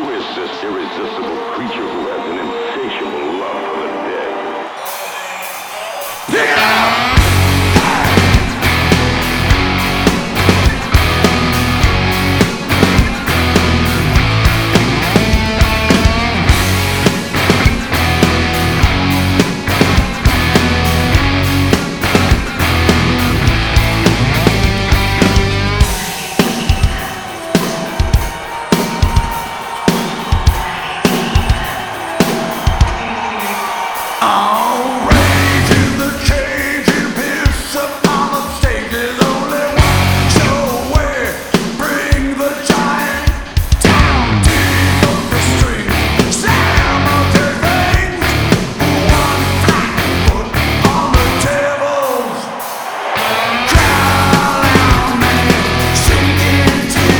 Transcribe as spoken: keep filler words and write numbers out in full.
is this irresistible creature who has an insatiable love for the dead?